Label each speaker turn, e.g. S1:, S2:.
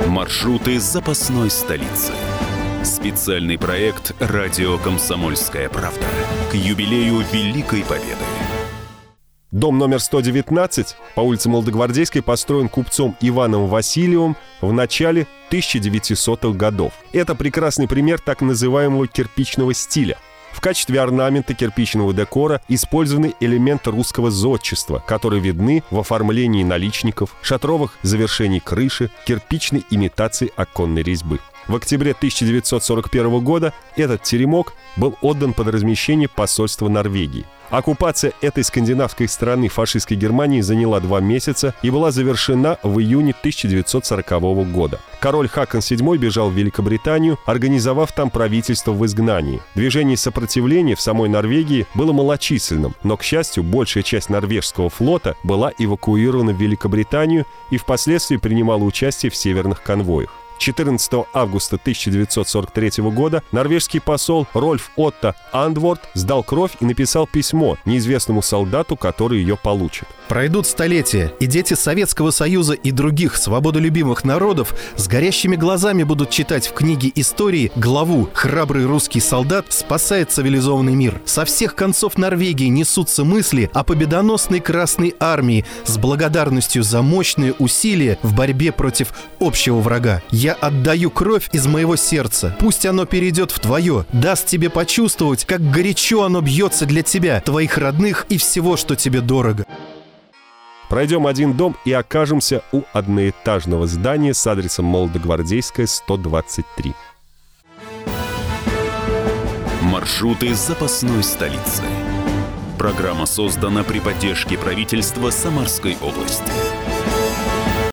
S1: Маршруты запасной столицы. Специальный проект «Радио Комсомольская правда» к юбилею Великой Победы.
S2: Дом номер 119 по улице Молодогвардейской построен купцом Иваном Васильевым в начале 1900-х годов. Это прекрасный пример так называемого кирпичного стиля. В качестве орнамента кирпичного декора использованы элементы русского зодчества, которые видны в оформлении наличников, шатровых завершений крыши, кирпичной имитации оконной резьбы. В октябре 1941 года этот теремок был отдан под размещение посольства Норвегии. Оккупация этой скандинавской страны фашистской Германии заняла 2 месяца и была завершена в июне 1940 года. Король Хакон VII бежал в Великобританию, организовав там правительство в изгнании. Движение сопротивления в самой Норвегии было малочисленным, но, к счастью, большая часть норвежского флота была эвакуирована в Великобританию и впоследствии принимала участие в северных конвоях. 14 августа 1943 года норвежский посол Рольф Отто Андворд сдал кровь и написал письмо неизвестному солдату, который ее получит.
S3: Пройдут столетия, и дети Советского Союза и других свободолюбимых народов с горящими глазами будут читать в книге истории главу «Храбрый русский солдат спасает цивилизованный мир». Со всех концов Норвегии несутся мысли о победоносной Красной Армии с благодарностью за мощные усилия в борьбе против общего врага. Я отдаю кровь из моего сердца. Пусть оно перейдет в твое, даст тебе почувствовать, как горячо оно бьется для тебя, твоих родных и всего, что тебе дорого.
S2: Пройдем один дом и окажемся у одноэтажного здания с адресом Молодогвардейская, 123.
S1: Маршруты запасной столицы. Программа создана при поддержке правительства Самарской области.